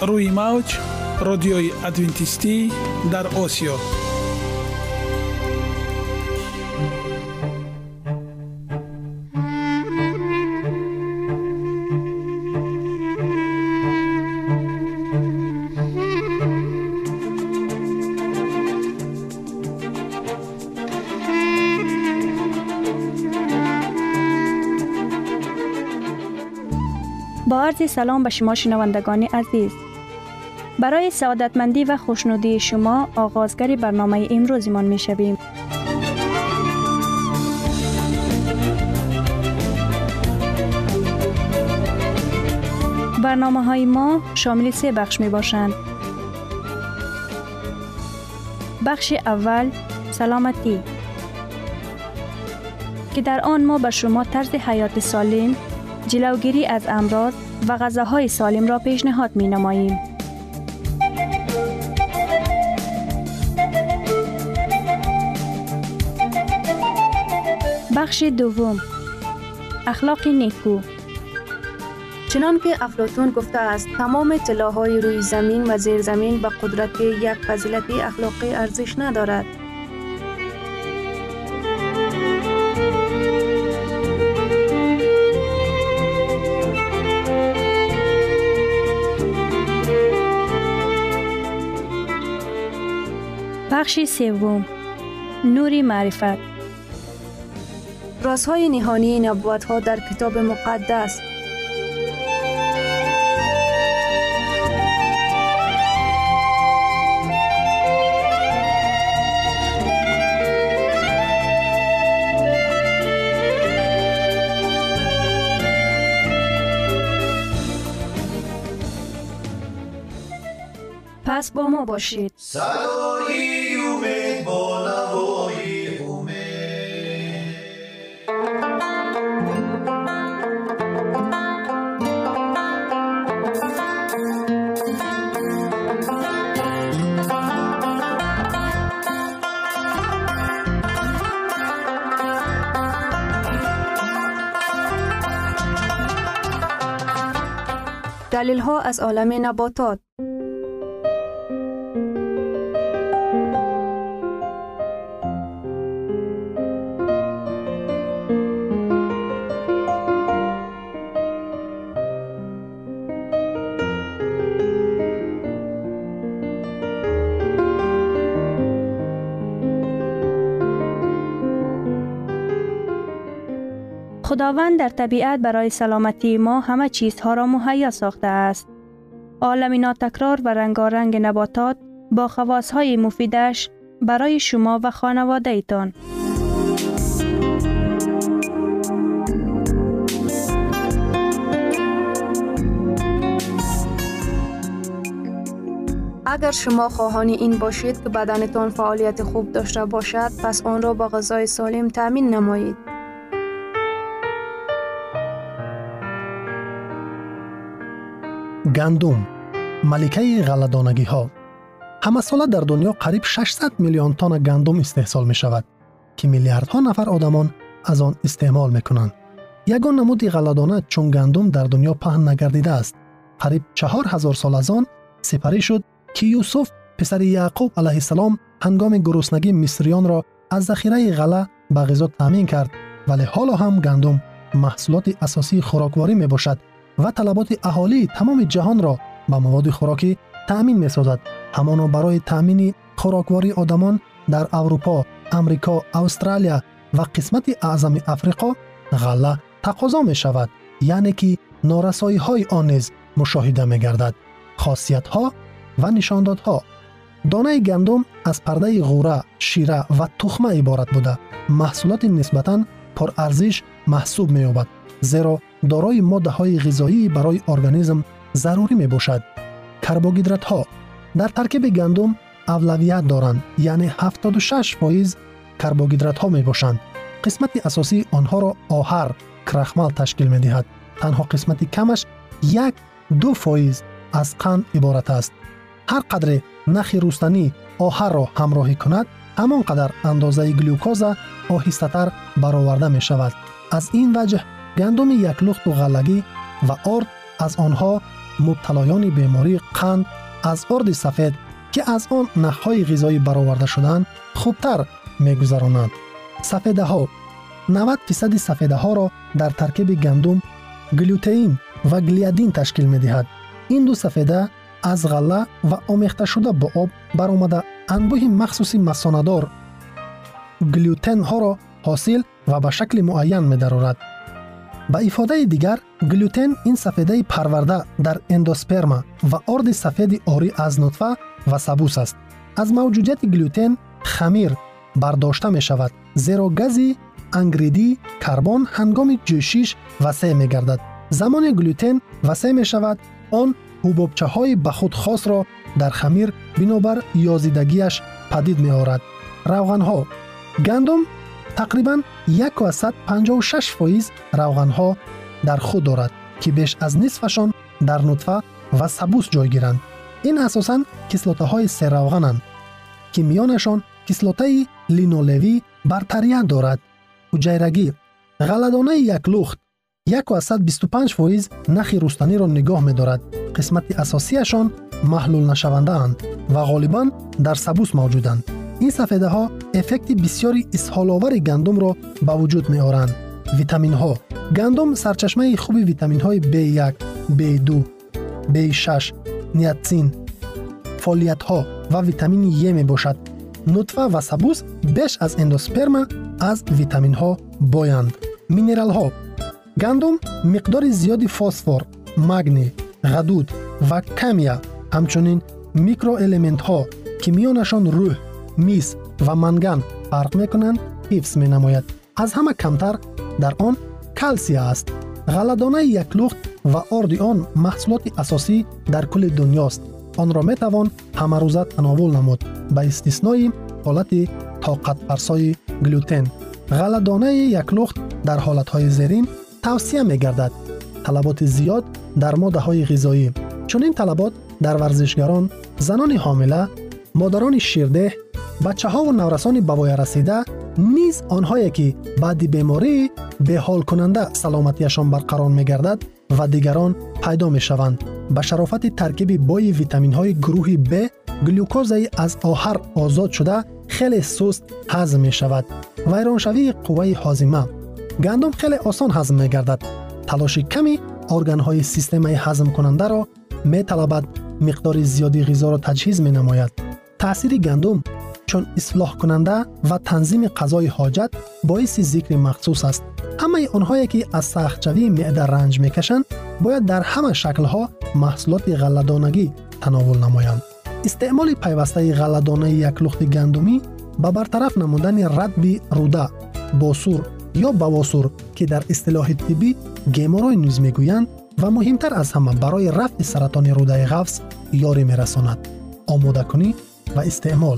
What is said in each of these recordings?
روی موج رادیوی ادوینتیستی در آسیا. با عرض سلام به شما شنوندگان عزیز. برای سعادتمندی و خوشنودی شما آغازگر برنامه امروزمان می شویم. برنامه های ما شامل 3 بخش می باشند. بخش اول سلامتی که در آن ما به شما طرز حیات سالم، جلوگیری از امراض و غذاهای سالم را پیشنهاد می نماییم. بخش دوم اخلاق نیکو. چنان که افلاطون گفته است تمام طلاهای روی زمین و زیر زمین به قدرت یک فضیلت اخلاقی ارزش ندارد. بخش سوم نور معرفت. رازهای نهانی نبوت‌ها در کتاب مقدس. پس با ما باشید. صدای امید با نوای امید. دلیل ها از عالم نباتات. خداوند در طبیعت برای سلامتی ما همه چیزها را مهیا ساخته است. عالم ناتکرار و رنگارنگ نباتات با خواصهای مفیدش برای شما و خانواده ایتان. اگر شما خواهان این باشید که بدنتان فعالیت خوب داشته باشد، پس آن را با غذای سالم تامین نمایید. گندم، ملکه غله‌دانگی ها. همه ساله در دنیا قریب 600 میلیون تن گندم استحصال می شود که میلیاردها نفر آدمان از آن استعمال می کنند. یگان نمود غله‌دانه چون گندم در دنیا پهن نگردیده است. قریب 4000 سال از آن سپری شد که یوسف پسر یعقوب علیه السلام هنگام گرسنگی مصریان را از ذخیره غله به غذا تامین کرد، ولی حالا هم گندم محصولات اساسی خوراکواری می باشد و طلبات اهالی تمام جهان را با مواد خوراکی تأمین می سازد. همانا برای تأمین خوراکواری آدمان در اروپا، امریکا، استرالیا و قسمت اعظم افریقا غله تقاضا می شود، یعنی که نارسایی های آن نیز مشاهده می گردد. خاصیت ها و نشاندادها: دانه گندم از پرده غوره، شیره و تخمه عبارت بوده. محصولات نسبتاً پر ارزش محسوب می یابد، زیرا دارای ماده های غذایی برای ارگانیسم ضروری می باشد. کربوهیدرات ها در ترکیب گندم اولویت دارند، یعنی 76% کربوهیدرات ها می باشند. قسمت اساسی آنها را آهر، کرخمال تشکیل می دهد. تنها قسمت کمش 1-2% از قند عبارت است. هر قدر نخ روستنی آهر را همراهی کند، همان قدر اندازه گلوکوز آهسته‌تر برآورده می شود. از این وجه گندم یک لخت و غلگی و آرد از آنها مبتلایان بیماری قند از آرد سفید که از آن نخهای غذایی برآورده شدند خوبتر می‌گذرانند. سفیده ها 90% سفیده ها را در ترکیب گندم، گلوتئین و گلیادین تشکیل می‌دهد. این دو سفیده از غله و آمیخته شده با آب برآمده انبوه مخصوصی مثانه‌دار گلوتن ها را حاصل و به شکل معین می‌دارد. به افاده دیگر گلوتن این سفیده پرورده در اندوسپرما و آرد سفید آری از نطفه و سبوس است. از موجودیت گلوتن خمیر برداشته می شود زیرا گازی انگریدی کربن هنگام جوشش وسیع می گردد. زمان گلوتن وسیع می شود آن حبوبچه های به خود خاص را در خمیر بنابر یازیدگیش پدید می آورد. روغن ها گندم تقریباً 156% روغن ها در خود دارد که بیش از نصفشان در نطفه و سبوس جای گیرند. این اساساً کسلوته های سه روغنند که میانشان کسلوته لینولوی برتریت دارد. حجیرگی غله‌دانه یک لخت 125% نخی رستنی را نگاه می دارد. قسمت اساسیشان محلول نشونده اند و غالباً در سبوس موجودند. این سفیده ها افکت بسیاری اسهال‌آور گندم را به وجود می آورند. ویتامین ها گندم سرچشمه خوب ویتامین های B1، B2، B6، نیاتسین، فولیت ها و ویتامین ی می باشد. نطفه و سبوس بیش از اندوسپرما از ویتامین ها بایند. مینرال ها گندم مقدار زیادی فسفر، مگنی، غدود و کمیه همچنین میکرو المنت ها که میانشان روح، میس و منگان فرق میکنند حفظ می نماید. از همه کمتر در آن کلسیم است. غله‌دانه یک لخت و آرد آن محصولات اساسی در کل دنیاست. آن را می توان همه روزه تناول نمود به استثنای حالت طاقت فرسای گلوتن. غله‌دانه یک لخت در حالتهای زیرین توصیه می گردد. طلبات زیاد در ماده های غذایی چون این طلبات در ورزشگران، زنان حامله، مادران شیرده، بچه ها و نورسان به وای رسیده نیز آنهایی که بعد بیماری به حال کننده سلامتیشان برقرار می گردد و دیگران پیدا می شوند. به شرافت ترکیب بای ویتامین های گروه B گلوکوزی از آهر آزاد شده خیلی سست هضم می شود. ویرانشوی قوه هاضمه گندم خیلی آسان هضم می گردد. تلاش کمی ارگان های سیستم هضم کننده را می طلبد مقدار زیادی غذا را تجهیز می نماید. تأثیر گندم چون اصلاح کننده و تنظیم غذای حاجت باعث ذکر مخصوص است. همه آنهایی که از سخت‌جوی معده رنج میکشند باید در همه شکل‌ها محصولات غله‌دانگی تناول نمایند. استعمال پیوسته غله‌دانه یک لخت گندمی به برطرف نمودن ردب روده، باسور یا بواسور که در اصطلاح طبی گیموروی نیز میگویند و مهمتر از همه برای رفع سرطان روده قفس یاری میرساند. آماده کنی و استعمال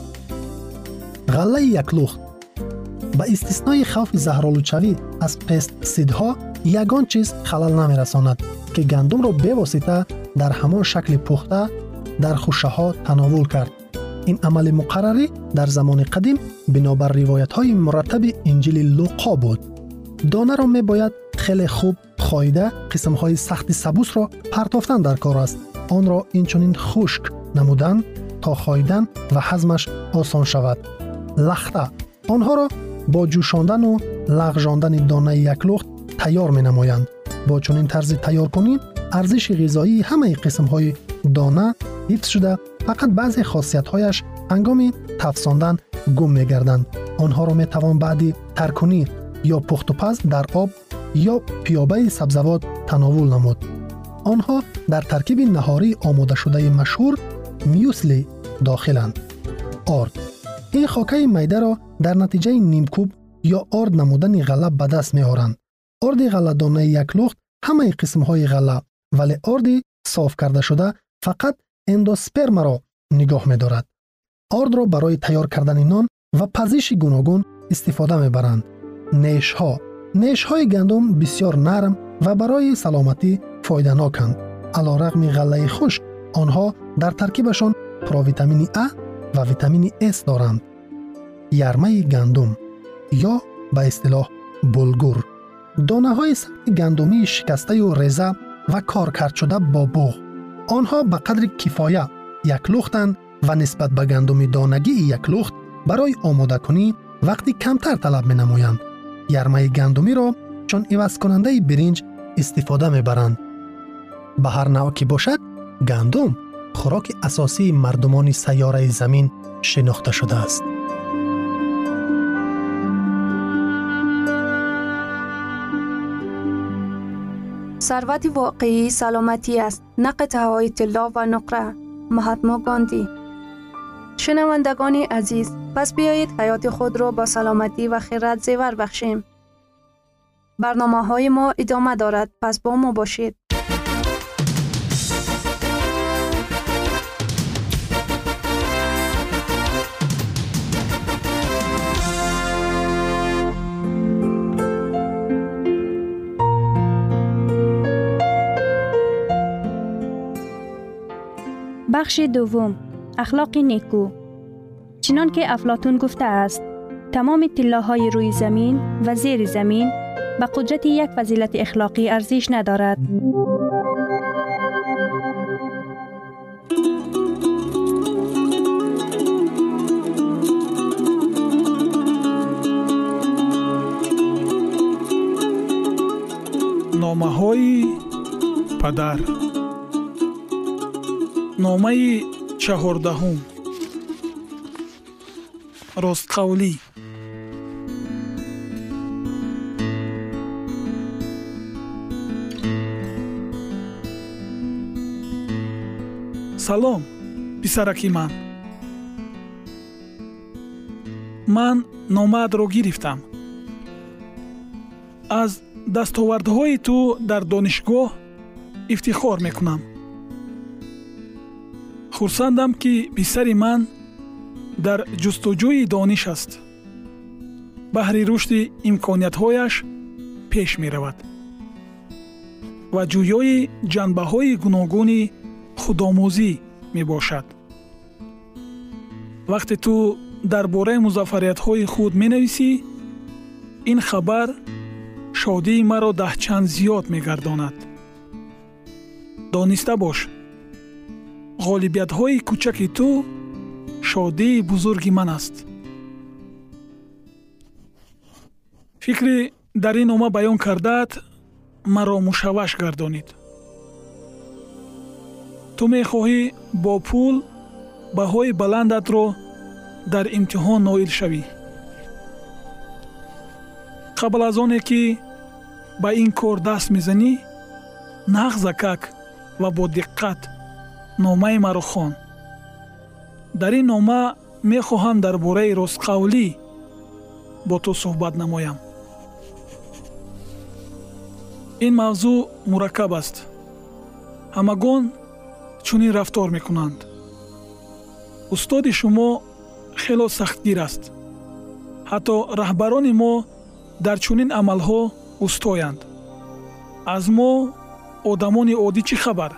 غله یک لخت با استثنای خوف زهرآلودشوی از پستیسیدها یگان چیز خلل نمیرساند که گندم را به واسطه در همان شکل پخته در خوشه ها تناول کرد. این عمل مقرری در زمان قدیم بنابر روایت های مرتب انجیل لوقا بود. دانه را می باید خیلی خوب خاییده قسم های سخت سبوس را پرتافتن در کار است. آن را اینچنین خشک نمودن تا خاییدن و هضمش آسان شود. لخته آنها را با جوشاندن و لغزاندن دانه یک لخت تیار می نمایند. با چنین طرز تیار کنی ارزش غذایی همه قسم های دانه حفظ شده، فقط بعضی خاصیت هایش هنگام تفساندن گم می گردند. آنها را می توان بعدی ترکنی یا پخت و پز در آب یا پیابه سبزوات تناول نمود. آنها در ترکیب نهاری آماده شده مشهور میوسلی داخلند. آرد این خاکه میده را در نتیجه نیمکوب یا آرد نمودن غله به دست می آورند. آرد غله‌دانه یک لخت همه قسم های غله ولی آرد صاف کرده شده فقط اندوسپرما را نگاه می دارد. آرد را برای تیار کردن نان و پزیش گوناگون استفاده می برند. نیش های گندم بسیار نرم و برای سلامتی فایده ناکند. علیرغم غله خشک آنها در ترکیبشان پروویتامین A و ویتامین S دارند. یرمه گندم یا به اصطلاح بلگور دانه های سخت گندمی شکسته و ریزه و کارکرد شده با بوغ. آنها به قدر کفایه یک لختند و نسبت به گندم دانگی یک لخت برای آماده کنی وقتی کمتر طلب می نمایند. یرمه گندمی را چون عوض کننده برنج استفاده می برند. به هر نوع که باشد، گندم خوراک اساسی مردمان سیاره زمین شناخته شده است. ثروت واقعی سلامتی است، نه قطعه‌های طلا و نقره. مهاتما گاندی. شنوندگان عزیز، پس بیایید حیات خود را با سلامتی و خیرات زیور بخشیم. برنامه‌های ما ادامه دارد، پس با ما باشید. بخش دوم، اخلاق نیکو. چنان که افلاطون گفته است، تمام طلاهای روی زمین و زیر زمین به قدرت یک فضیلت اخلاقی ارزش ندارد. نامه‌های پدر. نامه 14. راستقولی. سلام پسرکی من نامه‌ات را گرفتم. از دستاوردهای تو در دانشگاه افتخار میکنم. خرسندم که پسر من در جستجوی دانش است. بهر رشد امکانیت‌هایش پیش می رود و جویای جنبه‌های گوناگون خودآموزی می باشد. وقتی تو درباره مظفریت‌های خود می نویسی، این خبر شادی مرا ده چند زیاد می گرداند. دانسته باش، غالبیت‌های کوچک تو شادی بزرگ من است. فکری در این نامه بیان کردت مرا مشوش گردانید. تو می‌خواهی با پول بهای بلندت را در امتحان نائل شوی. قبل از آنه که به این کار دست میزنی، نغزکک و با دقت نامه مرا خوان. در این نامه می‌خواهم درباره راستقولی با تو صحبت نمایم. این موضوع مرکب است. همگان چنین رفتار میکنند. استاد شما خیلی سختگیر است. حتی رهبران ما در چنین عملها استایند. از ما آدمان عادی چه خبر؟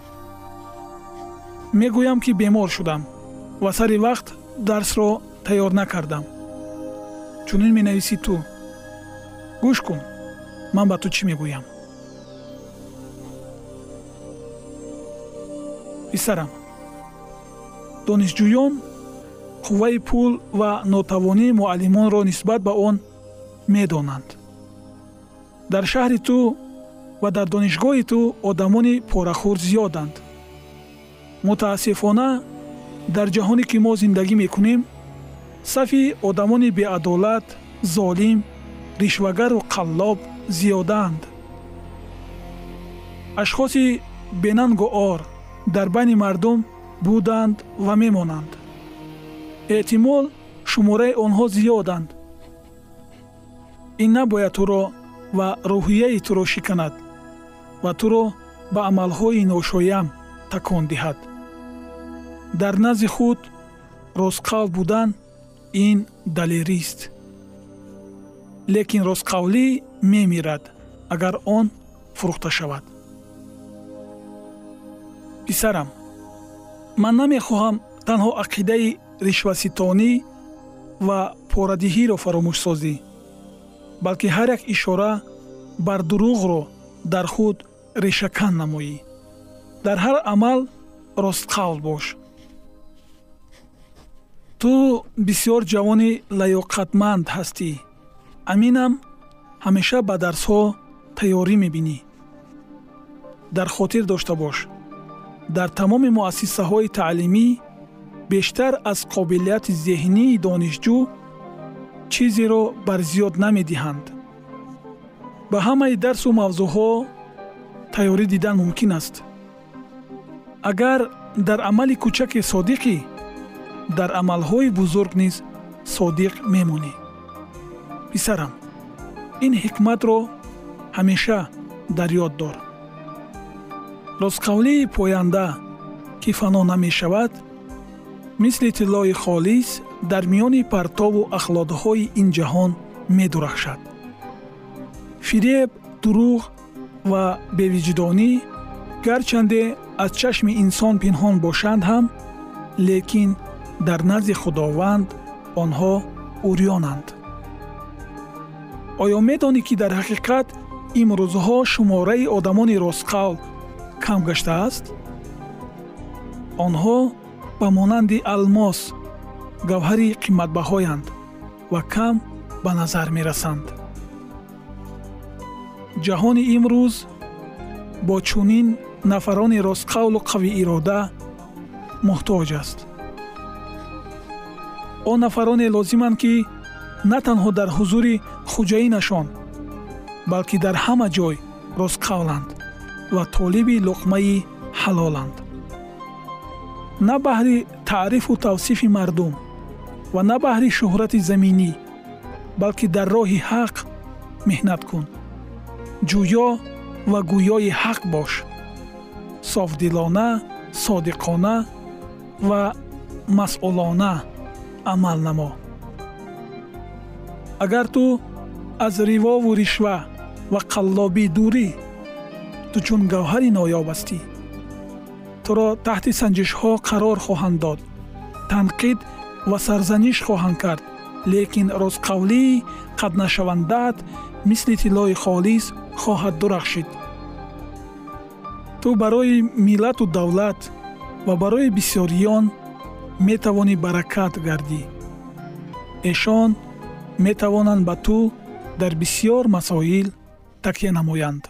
میگویم که بیمار شدم و سر وقت درس را تیار نکردم. چنین می نویسی تو. گوش کن، من با تو چی میگویم. پسرم، دانشجویان قوه پول و ناتوانی معلمان را نسبت به آن میدانند. در شهر تو و در دانشگاه تو آدمان پاره‌خور زیادند. متاسفانه در جهانی که ما زندگی میکنیم، صفی آدمان بی‌عدالت، ظالم، رشوه‌گر و قلاب زیادند. اشخاص بیننگ و عار در بین مردم بودند و میمانند. احتمال شماره آنها زیادند. این نباید تو را و روحیه تو را شکند و تو را به عملهای ناشایان تکان دهد. در نزد خود راستقول بودن این دلیری است. لیکن راستقولی میمیرد اگر آن فروخته شود. پسرم، من نمیخواهم تنها عقیده رشوه‌ستانی و پاره‌دهی را فراموش سازی، بلکه هر یک اشاره بر دروغ را در خود ریشه‌کن نمایی. در هر عمل راستقول باش. تو بسیار جوانی لیاقتمند هستی. امینم همیشه به درس‌ها تیاری می‌بینی. در خاطر داشته باش در تمام مؤسسه‌های تعلیمی بیشتر از قابلیت ذهنی دانشجو چیزی را بر زیاد نمی‌دهند. به همه درس و موضوعها تیاری دیدن ممکن است. اگر در عمل کوچک صادقی، در عملهای بزرگ نیز صادق میمونی. پسرم، این حکمت را همیشه در یاد دار. راستقولی پوینده که فنا نمی شود مثل طلای خالص در میان پرتاب و اخلاقهای این جهان می درخشد. فریب، دروغ و بی‌وجدانی گرچنده از چشم انسان پنهان باشند هم، لیکن در نزد خداوند آنها عریانند. آیا می‌دانی که در حقیقت امروزها شماره آدمان راستقول کم گشته است؟ آنها به مانند الماس گوهری قیمت‌بهایند و کم به نظر می‌رسند. جهان امروز با چنین نفران راستقول و قوی اراده محتاج است. آن نفران لازمند که نه تنها در حضور خوجینشان بلکه در همه جای راستقولند و طالب لقمه حلالند. نه بهر تعریف و توصیف مردم و نه بهر شهرت زمینی، بلکه در راه حق مهنت کن. جویا و گویای حق باش. صافدلانه، صادقانه و مسئولانه عمل نما. اگر تو از روا و رشوه و قلابی دوری، تو چون گوهری نایاب هستی. تو را تحت سنجش ها قرار خواهند داد، تنقید و سرزنش خواهند کرد، لیکن راستقولی قد نشوندت مثل طلای خالص خواهد درخشید. تو برای ملت و دولت و برای بسیاریان می توانی برکت گردی. ایشان می توانند به تو در بسیار مسائل تکیه نمایند.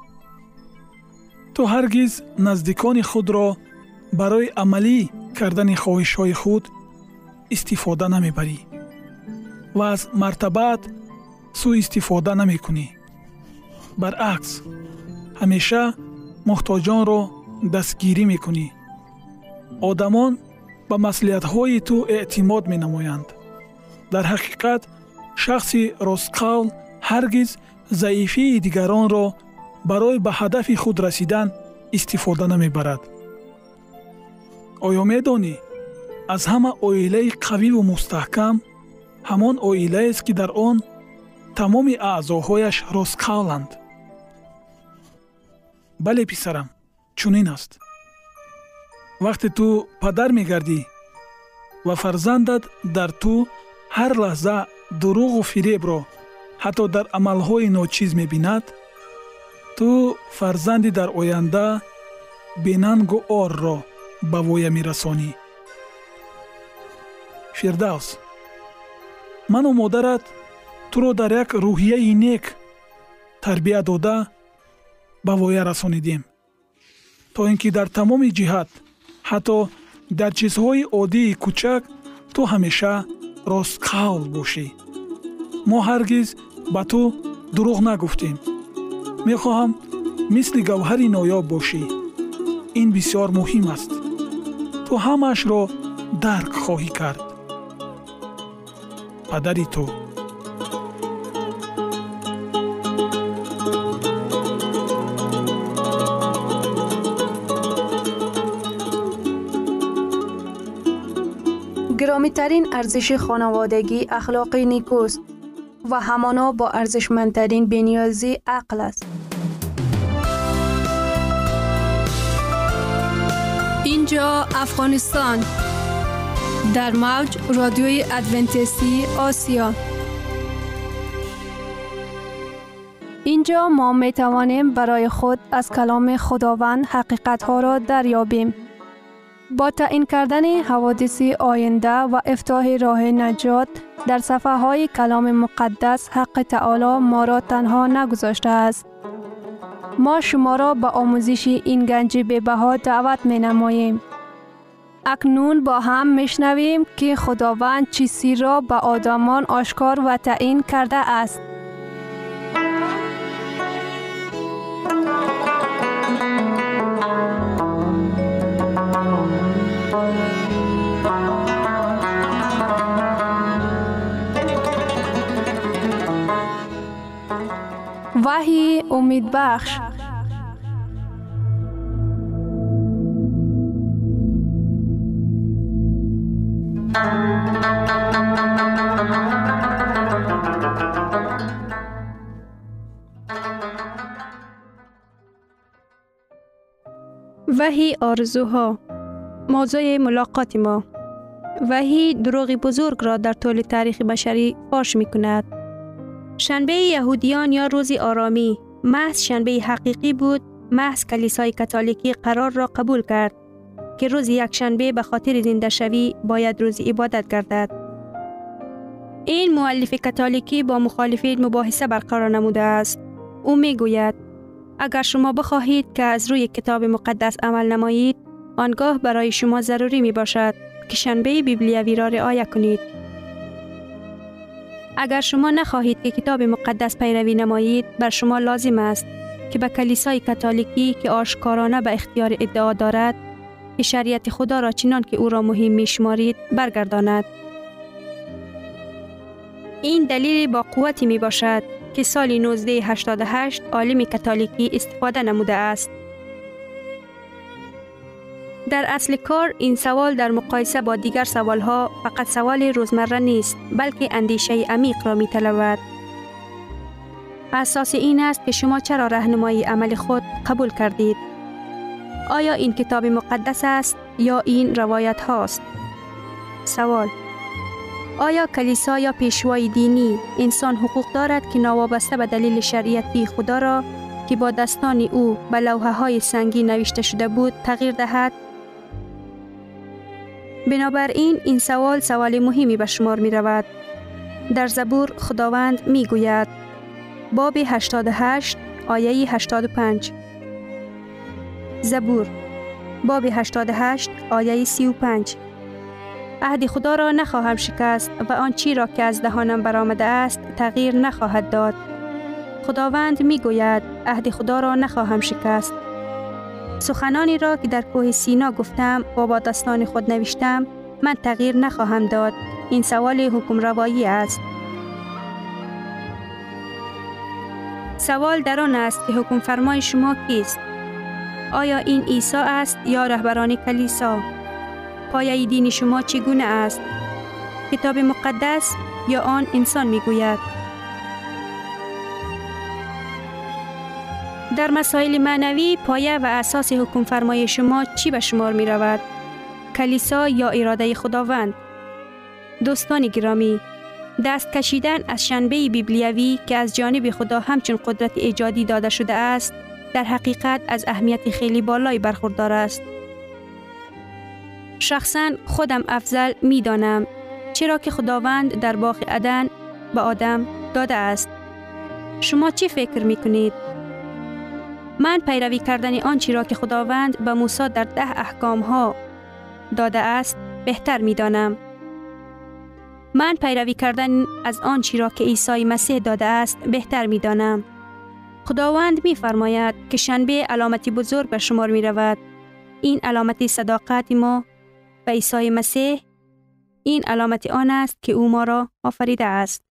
تو هرگز نزدیکان خود را برای عملی کردن خواهش‌های خود استفاده نمیبری و از مرتبت سوء استفاده نمی کنی. برعکس، همیشه محتاجان را دستگیری می کنی. آدمان به مصلحت‌های تو اعتماد می نمایند. در حقیقت شخص راستقول هرگز ضعیفی دیگران را برای به هدف خود رسیدن استفاده نمی برد. آیا می دانی از همه عائله قوی و مستحکم همان عائله است که در آن تمام اعضاهایش راستقولند؟ بله پسرم، چنین است. وقتی تو پدر می گردی و فرزندت در تو هر لحظه دروغ و فریب را حتی در عملهای ناچیز می بیند، تو فرزندی در آینده بیننگ و آر را به وایه می رسانی. فردوس، من و مادرت تو را در یک روحیه نیک تربیت داده به وایه رسانیدیم تا اینکه در تمام جهت، حتی در چیزهای عادی کوچک، تو همیشه راستقول باشی. ما هرگز به تو دروغ نگفتیم. می خواهم مثل گوهری نایاب باشی. این بسیار مهم است. تو همش را درک خواهی کرد. پدری تو. گرامی‌ترین ارزش خانوادگی اخلاق نیکوست و همانا با ارزشمندترین بی‌نیازی عقل است. اینجا افغانستان در موج رادیوی ادونتیستی آسیا. اینجا ما می توانیم برای خود از کلام خداوند حقیقت ها را دریابیم. با تعیین کردن حوادث آینده و افتتاح راه نجات در صفحه های کلام مقدس، حق تعالی ما را تنها نگذاشته است. ما شما را به آموزش این گنج بی‌بها دعوت می نماییم. اکنون با هم میشنویم که خداوند چیزی را به آدمان آشکار و تعیین کرده است. وحی امید بخش. وحی آرزوها. موضوع ملاقات ما. وحی دروغ بزرگ را در طول تاریخ بشری فاش می کند. شنبه یهودیان یا روز آرامی محض شنبه حقیقی بود. محض کلیسای کاتولیکی قرار را قبول کرد که روز یک شنبه به خاطر زنده شوی باید روز عبادت گردد. این مؤلف کاتولیکی با مخالفین مباحثه برقرار نموده است. او می گوید اگر شما بخواهید که از روی کتاب مقدس عمل نمایید، آنگاه برای شما ضروری می باشد که شنبه بیبلیوی را رعایت کنید. اگر شما نخواهید که کتاب مقدس پیروی نمایید، بر شما لازم است که به کلیسای کاتولیکی که آشکارانه به اختیار ادعا دارد که شریعت خدا را چنان که او را مهم می شمارید برگرداند. این دلیل با قوتی می باشد که سال 1988 عالم کاتولیکی استفاده نموده است. در اصل کار این سوال در مقایسه با دیگر سوالها فقط سوال روزمره نیست، بلکه اندیشه عمیق را می طلبد. اساس این است که شما چرا راهنمایی عمل خود قبول کردید؟ آیا این کتاب مقدس است یا این روایت هاست؟ سوال: آیا کلیسا یا پیشوای دینی انسان حقوق دارد که ناوابسته به دلیل شریعتی خدا را که با دستان او به لوحه های سنگی نوشته شده بود تغییر دهد؟ بنابراین این سوال مهمی به شمار می رود. در زبور خداوند می گوید باب 88 آیه 85. زبور باب 88 آیه 35. عهد خدا را نخواهم شکست و آن چی را که از دهانم برآمده است تغییر نخواهد داد. خداوند می گوید عهد خدا را نخواهم شکست. سخنانی را که در کوه سینا گفتم و با دستان خود نوشتم من تغییر نخواهم داد. این سوال حکم روایی است. سوال در آن است که حکم فرمای شما کیست؟ آیا این عیسی است یا رهبران کلیسا؟ پایه دین شما چگونه است؟ کتاب مقدس یا آن انسان می گوید؟ در مسائل معنوی پایه و اساس حکم فرمای شما چی به شمار می رود؟ کلیسا یا اراده خداوند؟ دوستان گرامی، دست کشیدن از شنبه بیبلیوی که از جانب خدا همچون قدرت ایجادی داده شده است، در حقیقت از اهمیت خیلی بالایی برخوردار است. شخصاً خودم افضل می دانم، چرا که خداوند در باغ عدن به آدم داده است. شما چی فکر می کنید؟ من پیروی کردن آنچه را که خداوند به موسی در 10 احکام ها داده است بهتر می دانم. من پیروی کردن از آنچه را که عیسی مسیح داده است بهتر می دانم. خداوند می فرماید که شنبه علامتی بزرگ به شمار می رود. این علامت صداقت ما به عیسی مسیح، این علامت آن است که او ما را آفریده است.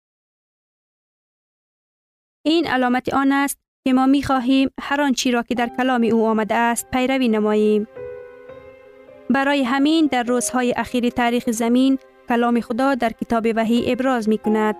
این علامت آن است که ما می خواهیم هر آنچه را که در کلام او آمده است پیروی نماییم. برای همین در روزهای اخیر تاریخ زمین کلام خدا در کتاب وحی ابراز می کند.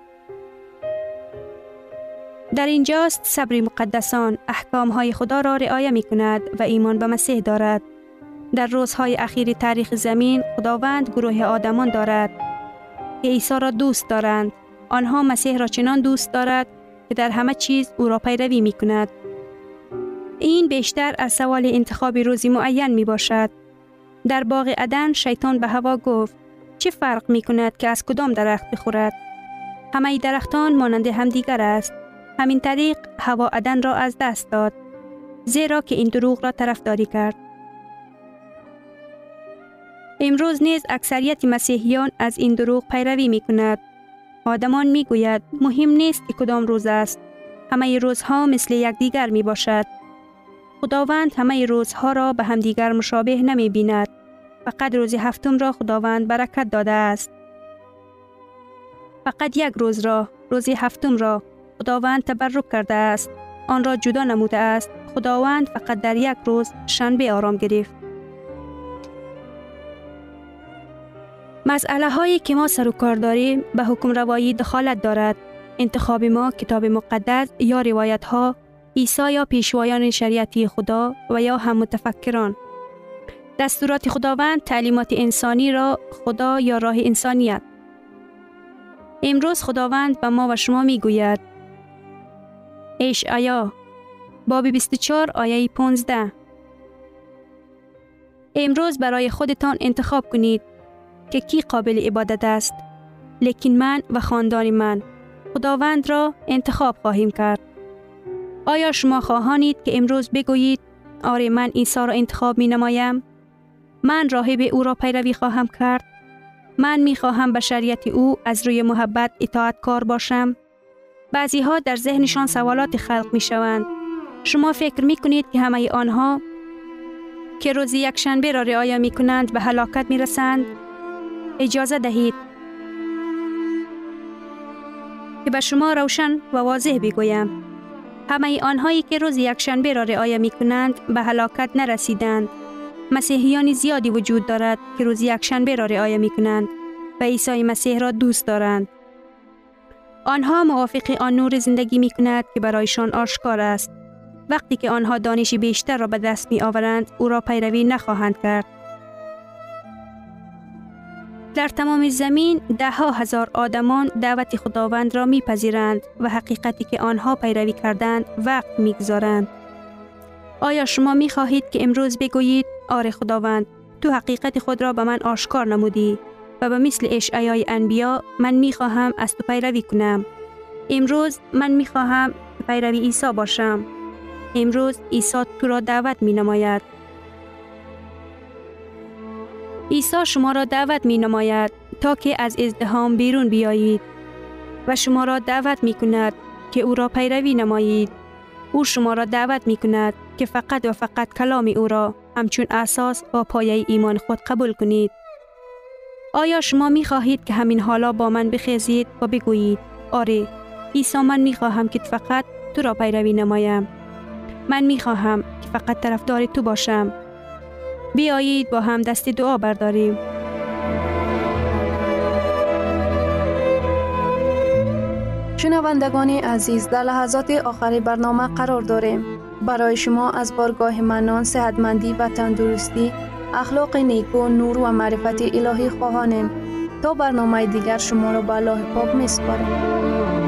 در اینجاست صبر مقدسان احکام های خدا را رعایت می کند و ایمان به مسیح دارد. در روزهای اخیر تاریخ زمین خداوند گروه آدمان دارد که عیسی را دوست دارند. آنها مسیح را چنان دوست دارد که در همه چیز او را پیروی می کند. این بیشتر از سوال انتخاب روزی معین می باشد. در باغ عدن شیطان به هوا گفت چه فرق می کند که از کدام درخت بخورد؟ همه درختان مانند همدیگر است. همین طریق هوا عدن را از دست داد، زیرا که این دروغ را طرفداری کرد. امروز نیز اکثریت مسیحیان از این دروغ پیروی می کند. آدمان می گوید مهم نیست که کدام روز است. همه روزها مثل یکدیگر می باشد. خداوند همه روزها را به همدیگر مشابه نمی بیند. فقط روز هفتم را خداوند برکت داده است. فقط یک روز را، روز هفتم را خداوند تبرک کرده است. آن را جدا نموده است. خداوند فقط در یک روز شنبه آرام گرفت. مسئله هایی که ما سر و کار داریم به حکم روایی دخالت دارد. انتخاب ما کتاب مقدس یا روایت ها، عیسی یا پیشوایان شریعتی خدا و یا هم متفکران. دستورات خداوند تعلیمات انسانی را خدا یا راه انسانیت. امروز خداوند به ما و شما می گوید. اشعیا باب 24 آیه 15. امروز برای خودتان انتخاب کنید که کی قابل عبادت است. لیکن من و خاندان من خداوند را انتخاب خواهیم کرد. آیا شما خواهانید که امروز بگویید آره من عیسی را انتخاب می نمایم؟ من راهب او را پیروی خواهم کرد. من می خواهم به شریعت او از روی محبت اطاعت کار باشم. بعضی ها در ذهنشان سوالات خلق می شوند. شما فکر می کنید که همه آنها که روز یک شنبه را رعایت می کنند به هلاکت می رسند؟ اجازه دهید که به شما روشن و واضح بگویم. همه آنهایی که روز یک شنبه را رعایت می کنند به هلاکت نرسیدند. مسیحیان زیادی وجود دارد که روز یک شنبه را رعایت می کنند و عیسی مسیح را دوست دارند. آنها موافق آن نور زندگی می کند که برایشان آشکار است. وقتی که آنها دانش بیشتر را به دست می آورند، او را پیروی نخواهند کرد. در تمام زمین ده ها هزار آدمان دعوت خداوند را می پذیرند و حقیقتی که آنها پیروی کردند وقت می گذارند. آیا شما می خواهید که امروز بگویید آره خداوند تو حقیقت خود را به من آشکار نمودی و به مثل اشعیای انبیا من می خواهم از تو پیروی کنم. امروز من می خواهم پیروی عیسی باشم. امروز عیسی تو را دعوت می نماید. عیسی شما را دعوت می نماید تا که از ازدحام بیرون بیایید و شما را دعوت می کند که او را پیروی نمایید. او شما را دعوت می کند که فقط و فقط کلام او را همچون اساس و پایه ایمان خود قبول کنید. آیا شما می خواهید که همین حالا با من بخیزید و بگویید آره عیسی من می خواهم که فقط تو را پیروی نمایم. من می خواهم که فقط طرفدار تو باشم. بیایید با هم دست دعا برداریم. شنوندگان عزیز، در لحظات آخری برنامه قرار داریم. برای شما از بارگاه منان، صحتمندی و تندرستی، اخلاق نیکو، نور و معرفت الهی خواهانیم. تا برنامه دیگر شما را به الله پاک می‌سپاریم.